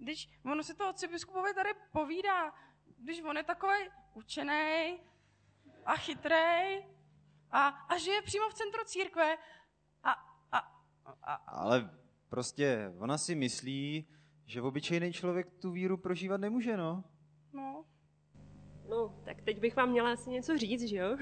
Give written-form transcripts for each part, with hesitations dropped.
Když ono si to otci biskupovi tady povídá, když on je takovej učenej a chytrej a žije přímo v centru církve Ale prostě ona si myslí, že obyčejný člověk tu víru prožívat nemůže, no. No, tak teď bych vám měla asi něco říct, že jo?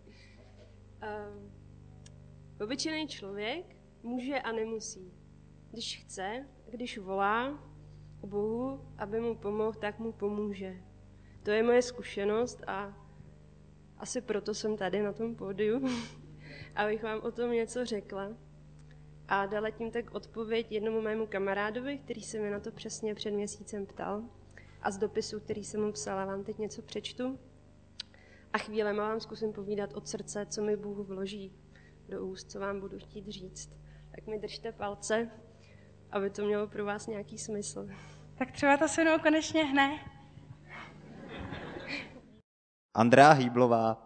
Obyčejný člověk může a nemusí. Když chce, když volá k Bohu, aby mu pomohl, tak mu pomůže. To je moje zkušenost a asi proto jsem tady na tom pódiu, abych vám o tom něco řekla. A dala tím tak odpověď jednomu mému kamarádovi, který se mi na to přesně před měsícem ptal. A z dopisu, který jsem mu psala, vám teď něco přečtu. A chvílema vám zkusím povídat od srdce, co mi Bůh vloží do úst, co vám budu chtít říct. Tak mi držte palce, aby to mělo pro vás nějaký smysl. Tak třeba ta se mnou konečně hne. Andrea Hýblová.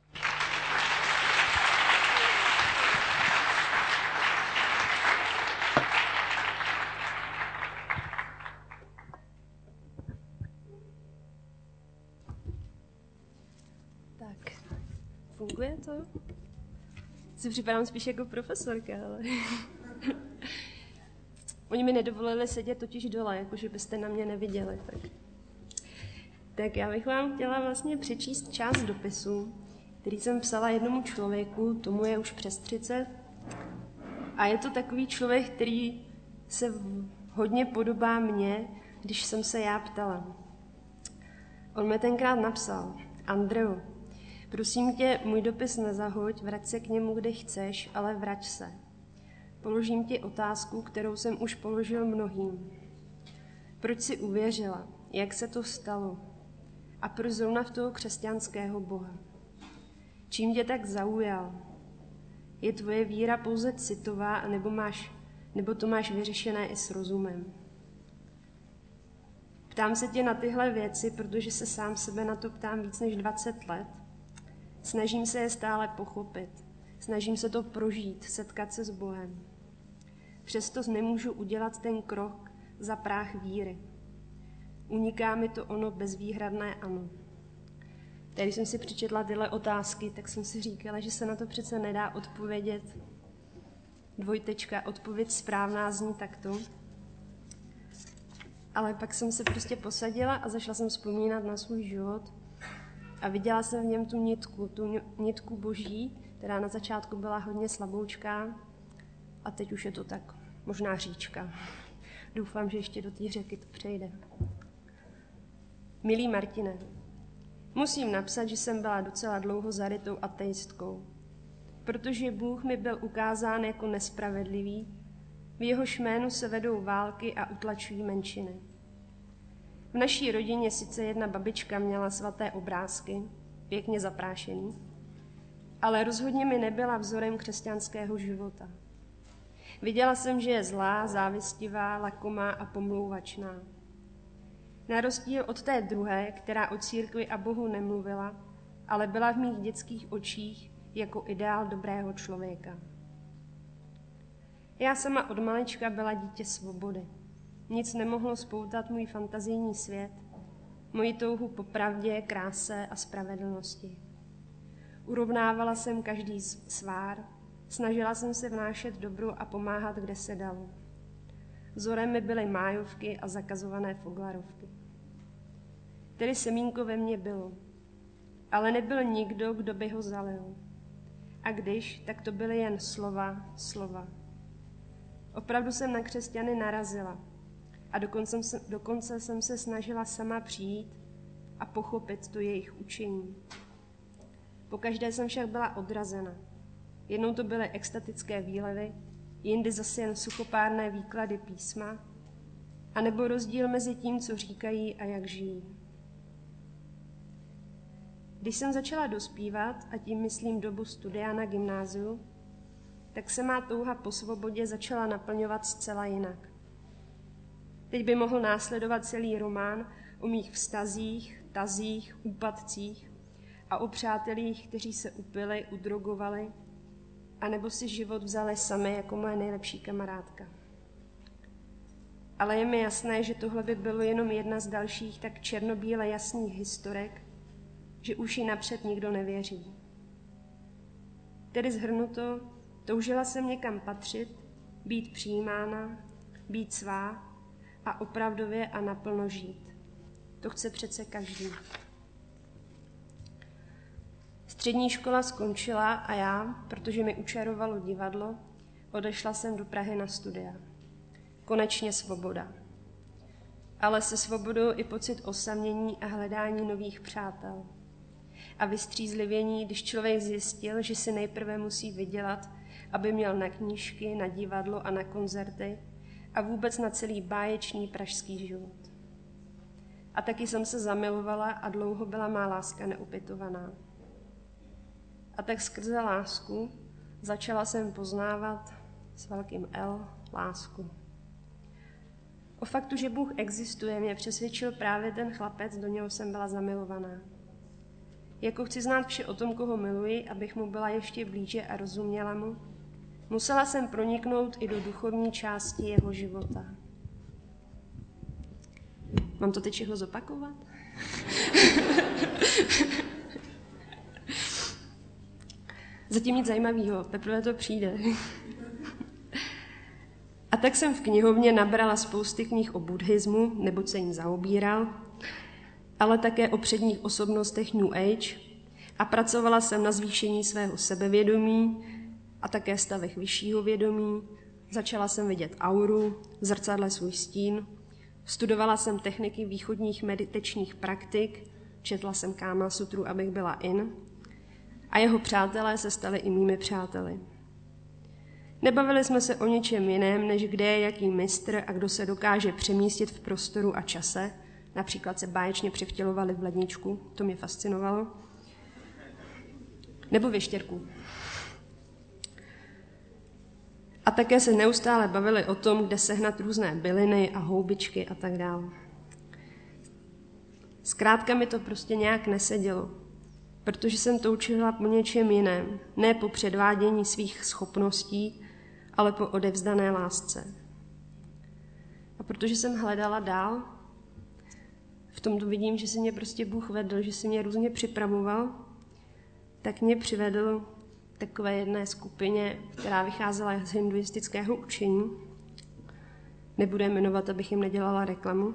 Tak, funguje to? Si připadám spíš jako profesorka, ale... Oni mi nedovolili sedět totiž dole, jakože byste na mě neviděli. Tak já bych vám chtěla vlastně přečíst část dopisu, který jsem psala jednomu člověku, tomu je už přes 30. A je to takový člověk, který se hodně podobá mně, když jsem se já ptala. On mi tenkrát napsal: Andreu, prosím tě, můj dopis nezahoď, vrať se k němu, kde chceš, ale vrať se. Položím ti otázku, kterou jsem už položil mnohým. Proč jsi uvěřila? Jak se to stalo? A proč zrovna v toho křesťanského Boha? Čím tě tak zaujal? Je tvoje víra pouze citová, nebo to máš vyřešené i s rozumem? Ptám se tě na tyhle věci, protože se sám sebe na to ptám víc než 20 let. Snažím se je stále pochopit. Snažím se to prožít, setkat se s Bohem. Přesto nemůžu udělat ten krok za práh víry. Uniká mi to ono bezvýhradné ano. Když jsem si přečetla tyhle otázky, tak jsem si říkala, že se na to přece nedá odpovědět. Odpověď správná zní takto. Ale pak jsem se prostě posadila a začala jsem vzpomínat na svůj život a viděla jsem v něm tu nitku boží, která na začátku byla hodně slaboučká a teď už je to tak možná říčka. Doufám, že ještě do té řeky to přejde. Milý Martine, musím napsat, že jsem byla docela dlouho zarytou ateistkou, protože Bůh mi byl ukázán jako nespravedlivý, v jehož jménu se vedou války a utlačují menšiny. V naší rodině sice jedna babička měla svaté obrázky, pěkně zaprášený, ale rozhodně mi nebyla vzorem křesťanského života. Viděla jsem, že je zlá, závistivá, lakomá a pomlouvačná. Na rozdíl od té druhé, která o církvi a Bohu nemluvila, ale byla v mých dětských očích jako ideál dobrého člověka. Já sama od malička byla dítě svobody. Nic nemohlo spoutat můj fantazijní svět, moji touhu po pravdě, kráse a spravedlnosti. Urovnávala jsem každý svár, snažila jsem se vnášet dobro a pomáhat, kde se dalo. Vzorem mi byly májovky a zakazované foglarovky. Tedy semínko ve mně bylo, ale nebyl nikdo, kdo by ho zalil. A když, tak to byly jen slova. Opravdu jsem na křesťany narazila a dokonce jsem se snažila sama přijít a pochopit to jejich učení. Pokaždé jsem však byla odrazena. Jednou to byly extatické výlevy, jindy zase jen suchopárné výklady písma, anebo rozdíl mezi tím, co říkají a jak žijí. Když jsem začala dospívat, a tím myslím dobu studia na gymnáziu, tak se má touha po svobodě začala naplňovat zcela jinak. Teď by mohl následovat celý román o mých vztazích, tazích, úpadcích a o přátelích, kteří se upili, udrogovali, anebo si život vzali sami jako moje nejlepší kamarádka. ale je mi jasné, že tohle by bylo jenom jedna z dalších tak černobíle jasných historek, že už ji napřed nikdo nevěří. Tedy shrnuto, toužila jsem někam patřit, být přijímána, být svá a opravdově a naplno žít. To chce přece každý. Střední škola skončila a já, protože mi učarovalo divadlo, odešla jsem do Prahy na studia. Konečně svoboda. Ale se svobodou i pocit osamění a hledání nových přátel. A vystřízlivění, když člověk zjistil, že si nejprve musí vydělat, aby měl na knížky, na divadlo a na koncerty a vůbec na celý báječný pražský život. A taky jsem se zamilovala a dlouho byla má láska neopětovaná. A tak skrze lásku začala jsem poznávat s velkým L lásku. O faktu, že Bůh existuje, mě přesvědčil právě ten chlapec, do něho jsem byla zamilovaná. Jako chci znát vše o tom, koho miluji, abych mu byla ještě blíže a rozuměla mu, musela jsem proniknout i do duchovní části jeho života. Mám to teď všechno zopakovat? Zatím nic zajímavého, teprve to přijde. A tak jsem v knihovně nabrala spousty knih o buddhismu, neboť se jim zaobíral, ale také o předních osobnostech New Age a pracovala jsem na zvýšení svého sebevědomí a také stavech vyššího vědomí. Začala jsem vidět auru, v zrcadle svůj stín, studovala jsem techniky východních meditačních praktik, četla jsem Káma sutru, abych byla in, a jeho přátelé se stali i mými přáteli. Nebavili jsme se o ničem jiném, než kde je jaký mistr a kdo se dokáže přemístit v prostoru a čase. Například se báječně převtělovali v ledničku, to mě fascinovalo. Nebo věštěrku. A také se neustále bavili o tom, kde sehnat různé byliny a houbičky a tak dále. Zkrátka mi to prostě nějak nesedělo, protože jsem toužila po něčem jiném, ne po předvádění svých schopností, ale po odevzdané lásce. A protože jsem hledala dál, v tomto vidím, že si mě prostě Bůh vedl, že si mě různě připravoval, tak mě přivedl takové jedné skupině, která vycházela z hinduistického učení. Nebudu je jmenovat, abych jim nedělala reklamu.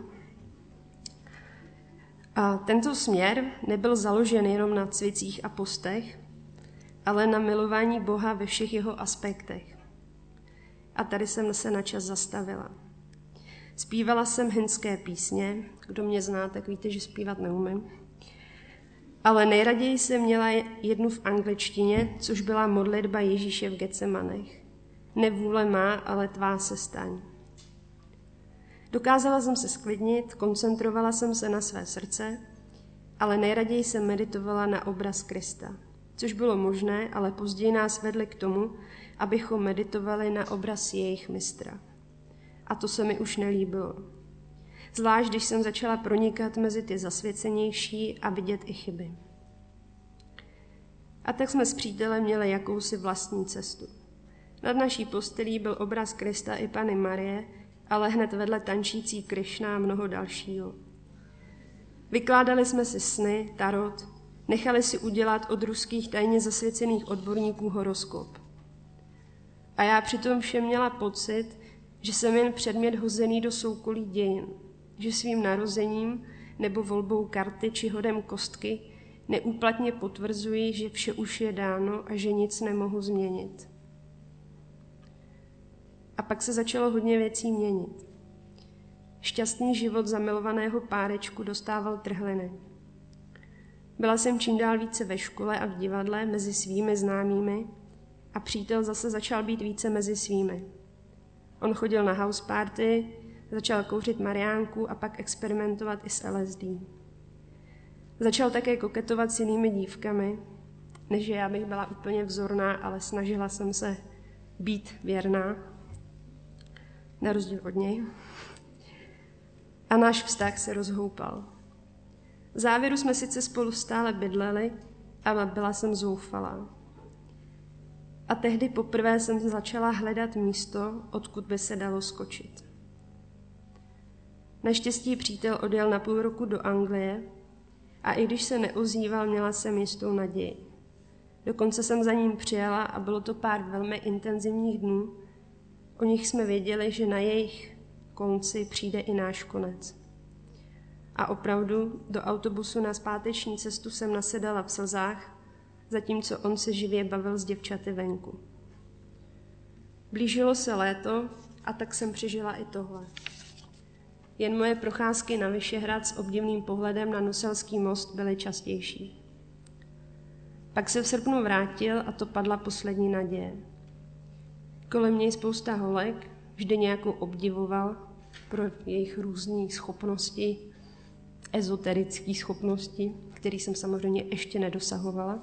A tento směr nebyl založen jenom na cvicích a postech, ale na milování Boha ve všech jeho aspektech. A tady jsem se na čas zastavila. Zpívala jsem hindské písně, kdo mě zná, tak víte, že zpívat neumím. Ale nejraději jsem měla jednu v angličtině, což byla modlitba Ježíše v Getsemanech. Nevůle má, ale tvá se staň. Dokázala jsem se sklidnit, koncentrovala jsem se na své srdce, ale nejraději jsem meditovala na obraz Krista, což bylo možné, ale později nás vedli k tomu, abychom meditovali na obraz jejich mistra. A to se mi už nelíbilo. Zvlášť, když jsem začala pronikat mezi ty zasvěcenější a vidět i chyby. A tak jsme s přítelem měli jakousi vlastní cestu. Nad naší postelí byl obraz Krista i Panny Marie, ale hned vedle tančící Krišna a mnoho dalšího. Vykládali jsme si sny, tarot, nechali si udělat od ruských tajně zasvěcených odborníků horoskop. A já přitom všem měla pocit, že jsem jen předmět hozený do soukolí dějin, že svým narozením nebo volbou karty či hodem kostky neúplatně potvrzuji, že vše už je dáno a že nic nemohu změnit. A pak se začalo hodně věcí měnit. Šťastný život zamilovaného párečku dostával trhliny. Byla jsem čím dál více ve škole a v divadle mezi svými známými a přítel zase začal být více mezi svými. On chodil na house party, začal kouřit mariánku a pak experimentovat i s LSD. Začal také koketovat s jinými dívkami, než já bych byla úplně vzorná, ale snažila jsem se být věrná, na rozdíl od něj. A náš vztah se rozhoupal. V závěru jsme sice spolu stále bydleli, ale byla jsem zoufalá. A tehdy poprvé jsem začala hledat místo, odkud by se dalo skočit. Naštěstí přítel odjel na půl roku do Anglie a i když se neozýval, měla jsem jistou naději. Dokonce jsem za ním přijela a bylo to pár velmi intenzivních dnů. O nich jsme věděli, že na jejich konci přijde i náš konec. A opravdu do autobusu na zpáteční cestu jsem nasedala v slzách, zatímco on se živě bavil s děvčaty venku. Blížilo se léto a tak jsem přežila i tohle. Jen moje procházky na Vyšehrad s obdivným pohledem na Nuselský most byly častější. Pak se v srpnu vrátil a to padla poslední naděje. Kolem něj spousta holek, vždy nějakou obdivoval pro jejich různé schopnosti, ezoterické schopnosti, které jsem samozřejmě ještě nedosahovala.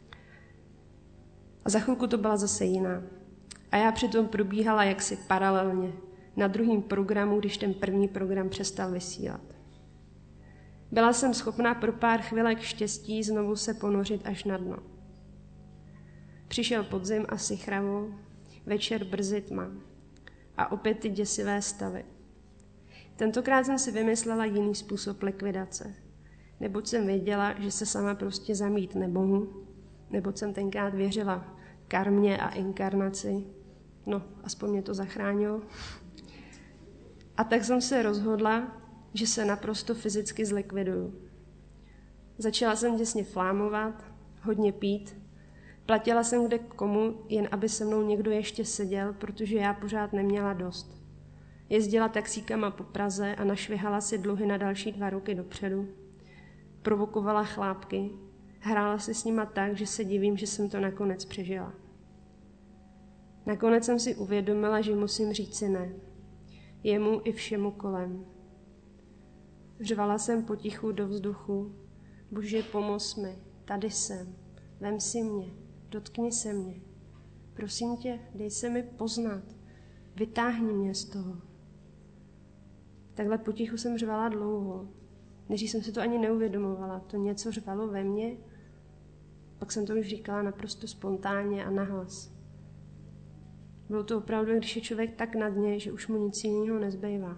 A za chvilku to byla zase jiná. A já přitom probíhala jaksi paralelně na druhém programu, když ten první program přestal vysílat. Byla jsem schopná pro pár chvilek štěstí znovu se ponořit až na dno. Přišel podzim a sichravo, večer brzy tma. A opět ty děsivé stavy. Tentokrát jsem si vymyslela jiný způsob likvidace. Neboť jsem věděla, že se sama prostě zamít nemohu, neboť jsem tenkrát věřila karmě a inkarnaci. No, aspoň mě to zachránilo. A tak jsem se rozhodla, že se naprosto fyzicky zlikviduju. Začala jsem děsně flámovat, hodně pít. Platila jsem kde komu, jen aby se mnou někdo ještě seděl, protože já pořád neměla dost. Jezdila taxíkama po Praze a našvihala si dluhy na další 2 roky dopředu. Provokovala chlápky, hrála si s nima tak, že se divím, že jsem to nakonec přežila. Nakonec jsem si uvědomila, že musím říci ne. Jemu i všemu kolem. Řvala jsem potichu do vzduchu. Bože, pomoz mi, tady jsem, vem si mě, dotkni se mě. Prosím tě, dej se mi poznat, vytáhni mě z toho. Takhle potichu jsem řvala dlouho. Než jsem si to ani neuvědomovala, to něco řvalo ve mně, pak jsem to už říkala naprosto spontánně a nahlas. Bylo to opravdu, když je člověk tak na dně, že už mu nic jiného nezbývá.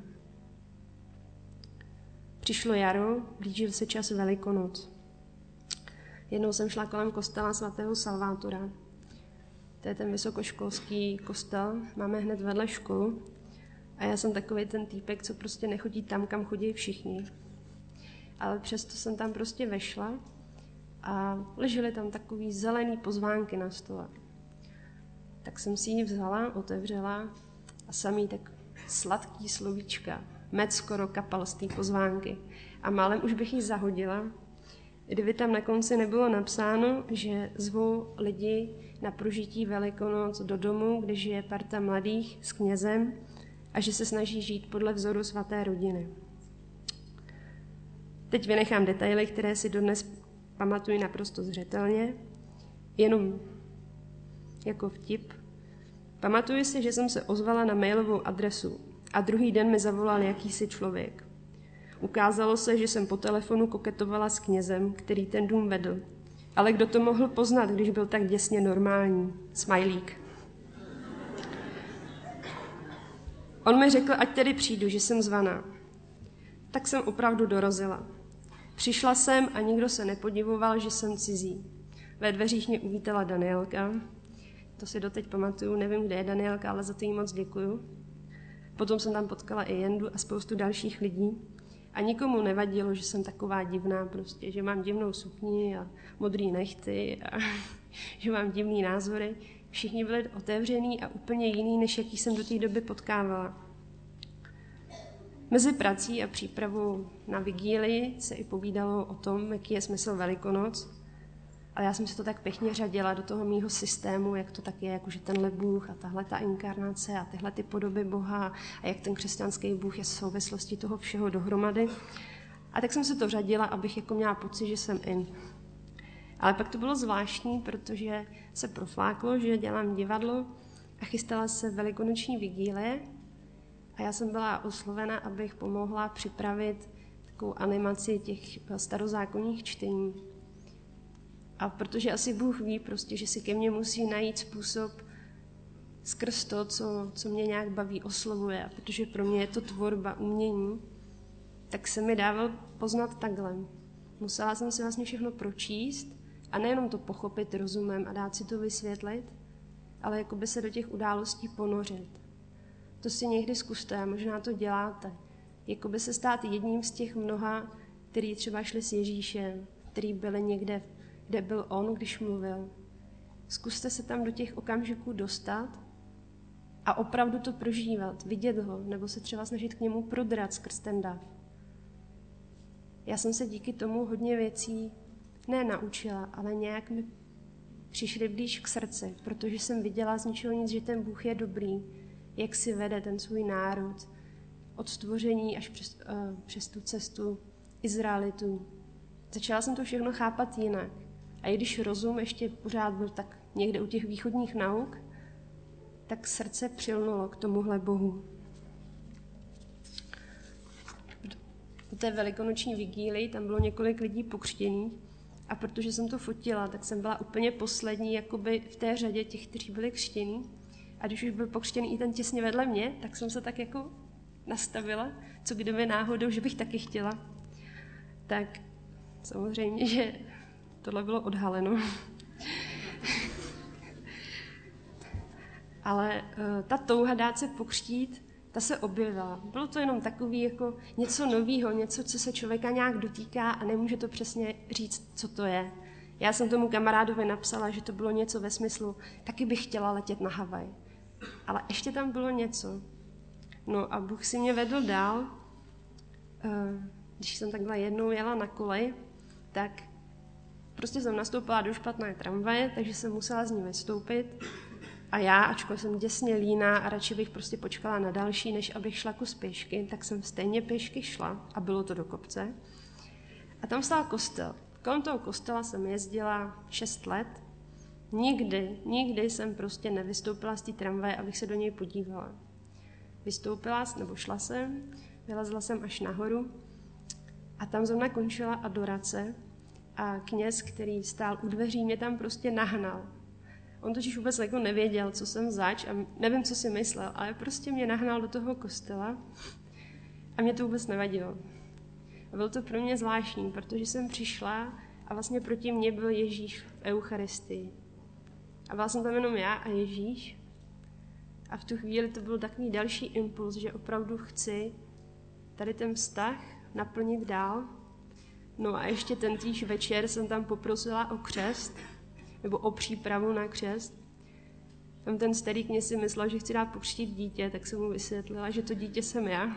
Přišlo jaro, blížil se čas Velikonoc. Jednou jsem šla kolem kostela svatého Salvátora. To je ten vysokoškolský kostel, máme hned vedle školu. A já jsem takový ten týpek, co prostě nechodí tam, kam chodí všichni. Ale přesto jsem tam prostě vešla a ležely tam takový zelený pozvánky na stole. Tak jsem si ji vzala, otevřela a samý tak sladký slovíčka. Med skoro kapal z té pozvánky. A málem už bych ji zahodila, kdyby tam na konci nebylo napsáno, že zvou lidi na prožití Velikonoc do domu, kde žije parta mladých s knězem a že se snaží žít podle vzoru svaté rodiny. Teď vynechám detaily, které si dodnes pamatuji naprosto zřetelně, jenom jako vtip. Pamatuji si, že jsem se ozvala na mailovou adresu a druhý den mi zavolal jakýsi člověk. Ukázalo se, že jsem po telefonu koketovala s knězem, který ten dům vedl. Ale kdo to mohl poznat, když byl tak děsně normální? Smajlík. On mi řekl, ať tedy přijdu, že jsem zvaná. Tak jsem opravdu dorazila. Přišla jsem a nikdo se nepodivoval, že jsem cizí. Ve dveřích mě uvítala Danielka. To si doteď pamatuju, nevím, kde je Danielka, ale za to jí moc děkuju. Potom jsem tam potkala i Jendu a spoustu dalších lidí. A nikomu nevadilo, že jsem taková divná prostě, že mám divnou sukni a modrý nechty a že mám divný názory. Všichni byli otevřený a úplně jiný, než jaký jsem do té doby potkávala. Mezi prací a přípravou na vigílii se i povídalo o tom, jaký je smysl Velikonoc. Ale já jsem si to tak pěkně řadila do toho mýho systému, jak to tak je, jakože tenhle Bůh a tahle ta inkarnace a tyhle ty podoby Boha a jak ten křesťanský Bůh je v souvislosti toho všeho dohromady. A tak jsem si to řadila, abych jako měla pocit, že jsem in. Ale pak to bylo zvláštní, protože se profláklo, že dělám divadlo a chystala se velikonoční vigílie a já jsem byla oslovena, abych pomohla připravit takovou animaci těch starozákonních čtení. A protože asi Bůh ví prostě, že si ke mně musí najít způsob skrz to, co mě nějak baví, oslovuje. A protože pro mě je to tvorba, umění, tak se mi dával poznat takhle. Musela jsem si vlastně všechno pročíst a nejenom to pochopit rozumem a dát si to vysvětlit, ale jakoby se do těch událostí ponořit. To si někdy zkuste a možná to děláte. Jakoby se stát jedním z těch mnoha, který třeba šli s Ježíšem, který byli někde, kde byl on, když mluvil. Zkuste se tam do těch okamžiků dostat a opravdu to prožívat, vidět ho, nebo se třeba snažit k němu prodrat skrz ten dav. Já jsem se díky tomu hodně věcí ne naučila, ale nějak mi přišli blíž k srdci, protože jsem viděla z ničeho nic, že ten Bůh je dobrý, jak si vede ten svůj národ od stvoření až přes tu cestu Izraelitů. Začala jsem to všechno chápat jinak. A i když rozum ještě pořád byl tak někde u těch východních nauk, tak srdce přilnulo k tomuhle Bohu. Po té velikonoční vigílii tam bylo několik lidí pokřtěných a protože jsem to fotila, tak jsem byla úplně poslední jakoby v té řadě těch, kteří byli křtění. A když už byl pokřtěný i ten těsně vedle mě, tak jsem se tak jako nastavila, co kdyby náhodou, že bych taky chtěla. Tak samozřejmě, že tohle bylo odhaleno. Ale ta touha dát se pokřtít, ta se objevila. Bylo to jenom takový jako něco novýho, něco, co se člověka nějak dotýká a nemůže to přesně říct, co to je. Já jsem tomu kamarádovi napsala, že to bylo něco ve smyslu, taky bych chtěla letět na Havaj. Ale ještě tam bylo něco. No a Bůh si mě vedl dál. Když jsem takhle jednou jela na kolej, tak prostě jsem nastoupila do špatné tramvaje, takže jsem musela z ní vystoupit. A já, ačkoliv jsem děsně líná a radši bych prostě počkala na další, než abych šla kus pěšky, tak jsem stejně pěšky šla a bylo to do kopce. A tam stál kostel. Kolem toho kostela jsem jezdila 6 let. Nikdy jsem prostě nevystoupila z té tramvaje, abych se do něj podívala. Vystoupila, nebo šla jsem, vylezla jsem až nahoru a tam zrovna končila adorace a kněz, který stál u dveří, mě tam prostě nahnal. On totiž vůbec jako nevěděl, co jsem zač a nevím, co si myslel, ale prostě mě nahnal do toho kostela a mě to vůbec nevadilo. A bylo to pro mě zvláštní, protože jsem přišla a vlastně proti mně byl Ježíš v Eucharistii. A byla jsem tam jenom já a Ježíš. A v tu chvíli to byl takový další impuls, že opravdu chci tady ten vztah naplnit dál. No a ještě tentýž večer jsem tam poprosila o křest, nebo o přípravu na křest. Tam ten starý kněz si myslel, že chci dát pokřtít dítě, tak jsem mu vysvětlila, že to dítě jsem já.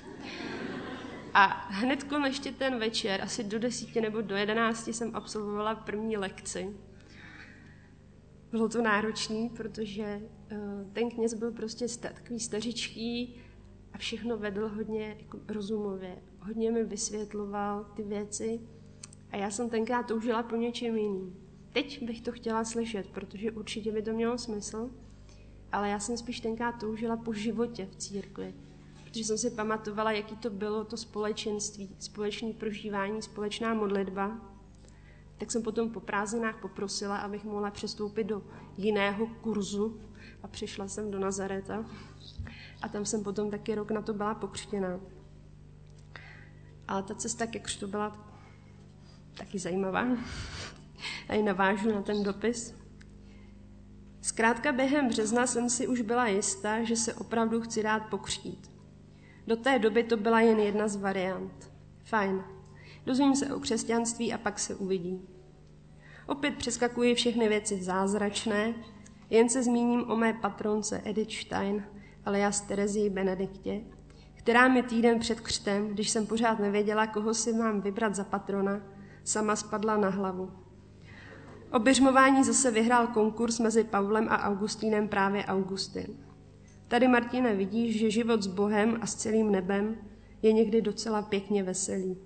A hnedko ještě ten večer, asi do 10 nebo do 11 jsem absolvovala první lekci. Bylo to náročné, protože ten kněz byl prostě takový stařičký a všechno vedl hodně jako rozumově. Hodně mi vysvětloval ty věci a já jsem tenkrát toužila po něčem jiným. Teď bych to chtěla slyšet, protože určitě by to mělo smysl, ale já jsem spíš tenkrát toužila po životě v církvi, protože jsem si pamatovala, jaký to bylo to společenství, společné prožívání, společná modlitba. Tak jsem potom po prázdninách poprosila, abych mohla přestoupit do jiného kurzu a přišla jsem do Nazareta a tam jsem potom taky rok na to byla pokřtěná. Ale ta cesta ke křtu byla taky zajímavá. Tady navážu na ten dopis. Zkrátka během března jsem si už byla jistá, že se opravdu chci dát pokřtít. Do té doby to byla jen jedna z variant. Fajn. Dozvím se o křesťanství a pak se uvidí. Opět přeskakuji všechny věci zázračné, jen se zmíním o mé patronce Edith Stein, alias Terezii Benediktě, která mi týden před křtem, když jsem pořád nevěděla, koho si mám vybrat za patrona, sama spadla na hlavu. O běžmování zase vyhrál konkurs mezi Pavlem a Augustínem právě Augustin. Tady, Martine, vidíš, že život s Bohem a s celým nebem je někdy docela pěkně veselý.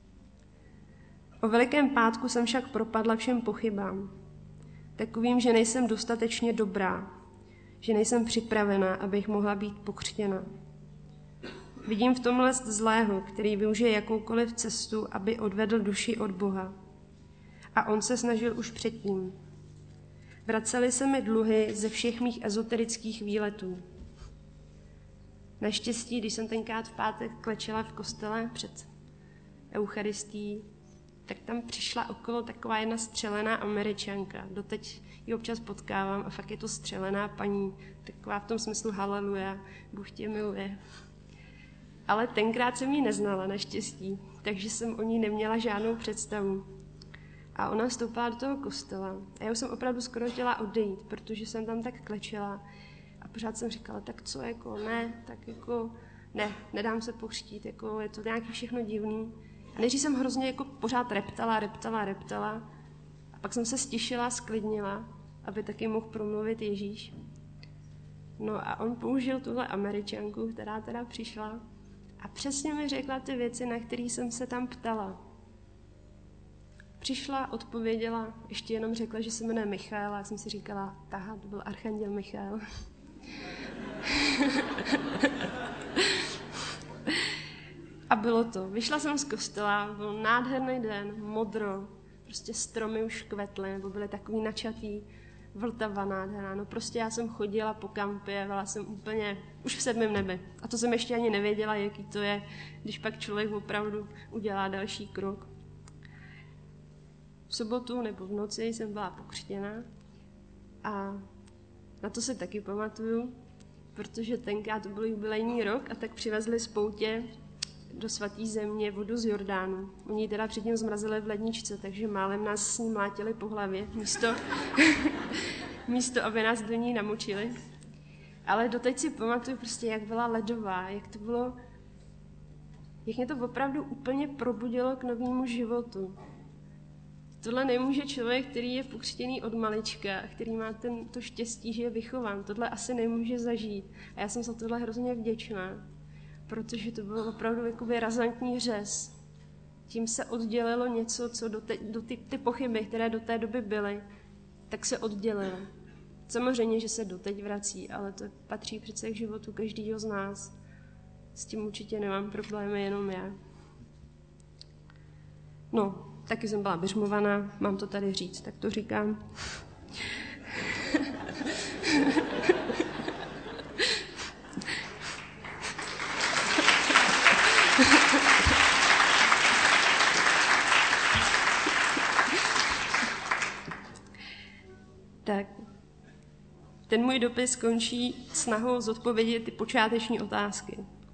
O Velikém pátku jsem však propadla všem pochybám. Takovým, že nejsem dostatečně dobrá, že nejsem připravená, abych mohla být pokřtěna. Vidím v tomhle zlého, který využije jakoukoliv cestu, aby odvedl duši od Boha. A on se snažil už předtím. Vracely se mi dluhy ze všech mých ezoterických výletů. Naštěstí, když jsem tenkrát v pátek klečela v kostele před eucharistii, tak tam přišla okolo taková jedna střelená Američanka. Doteď ji občas potkávám a fakt je to střelená paní, taková v tom smyslu haleluja, Bůh tě miluje. Ale tenkrát jsem ji neznala naštěstí, takže jsem o ní neměla žádnou představu. A ona vstoupila do toho kostela a já už jsem opravdu skoro chtěla odejít, protože jsem tam tak klečela a pořád jsem říkala, tak co, jako ne, tak jako ne, nedám se pokřtít, jako je to nějaký všechno divný. A než jsem hrozně jako pořád reptala a pak jsem se stišila, sklidnila, aby taky mohl promluvit Ježíš. No a on použil tuhle Američanku, která teda přišla a přesně mi řekla ty věci, na které jsem se tam ptala. Přišla, odpověděla, ještě jenom řekla, že se jmenuje Michael a já jsem si říkala, taha, to byl archanděl Michael. A bylo to. Vyšla jsem z kostela, byl nádherný den, modro, prostě stromy už kvetly, nebo byly takový načatý, Vltava nádherná. No prostě já jsem chodila po kampě, byla jsem úplně už v 7. nebi. A to jsem ještě ani nevěděla, jaký to je, když pak člověk opravdu udělá další krok. V sobotu nebo v noci jsem byla pokřtěna a na to se taky pamatuju, protože tenkrát to byl jubilejní rok a tak přivezli z poutě do svatý země vodu z Jordánu. Oni ji teda předtím zmrazili v ledničce, takže málem nás s ní mlátili po hlavě, místo aby nás do ní namočili. Ale doteď si pamatuju prostě, jak byla ledová, jak to bylo, jak mě to opravdu úplně probudilo k novému životu. Tohle nemůže člověk, který je pokřtěný od malička, který má to štěstí, že je vychován. Tohle asi nemůže zažít. A já jsem za tohle hrozně vděčná, protože to byl opravdu jakoby razantní řez. Tím se oddělilo něco, co ty pochyby, které do té doby byly, tak se oddělily. Samozřejmě, že se doteď vrací, ale to patří přece k životu každého z nás. S tím určitě nemám problémy, jenom já. No, taky jsem byla biřmovaná, mám to tady říct, tak to říkám. Tak, ten můj dopis končí snahou zodpovědět ty počáteční otázky.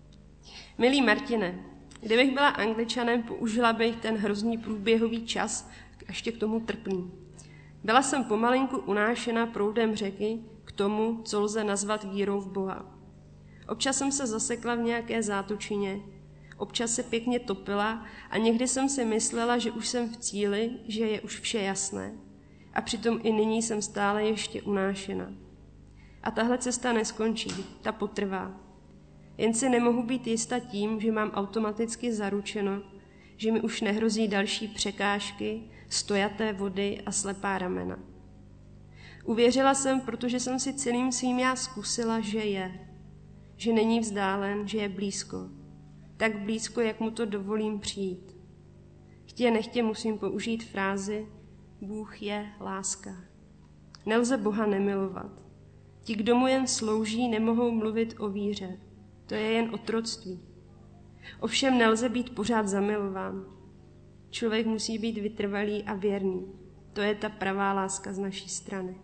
Milý Martine, kdybych byla Angličanem, použila bych ten hrozný průběhový čas, ještě k tomu trpný. Byla jsem pomalinku unášena proudem řeky k tomu, co lze nazvat vírou v Boha. Občas jsem se zasekla v nějaké zátočině, občas se pěkně topila a někdy jsem si myslela, že už jsem v cíli, že je už vše jasné. A přitom i nyní jsem stále ještě unášena. A tahle cesta neskončí, ta potrvá. Jen si nemohu být jista tím, že mám automaticky zaručeno, že mi už nehrozí další překážky, stojaté vody a slepá ramena. Uvěřila jsem, protože jsem si celým svým já zkusila, že je. Že není vzdálen, že je blízko. Tak blízko, jak mu to dovolím přijít. Chtě nechtě musím použít frázi Bůh je láska. Nelze Boha nemilovat. Ti, kdo mu jen slouží, nemohou mluvit o víře. To je jen otroctví. Ovšem nelze být pořád zamilován. Člověk musí být vytrvalý a věrný. To je ta pravá láska z naší strany.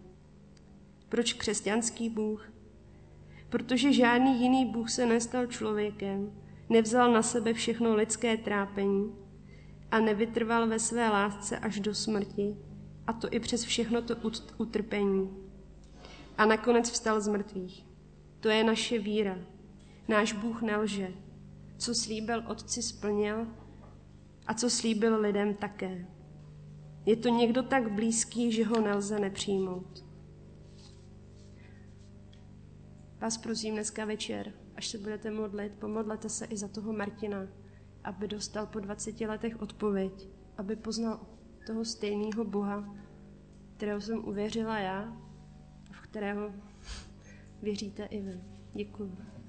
Proč křesťanský Bůh? Protože žádný jiný Bůh se nestal člověkem, nevzal na sebe všechno lidské trápení a nevytrval ve své lásce až do smrti, a to i přes všechno to utrpení. A nakonec vstal z mrtvých. To je naše víra. Náš Bůh nelže. Co slíbil Otci splnil a co slíbil lidem také. Je to někdo tak blízký, že ho nelze nepřijmout. Vás prosím dneska večer, až se budete modlit, pomodlete se i za toho Martina, aby dostal po 20 letech odpověď, aby poznal toho stejného Boha, kterého jsem uvěřila já a v kterého věříte i vy. Děkuji.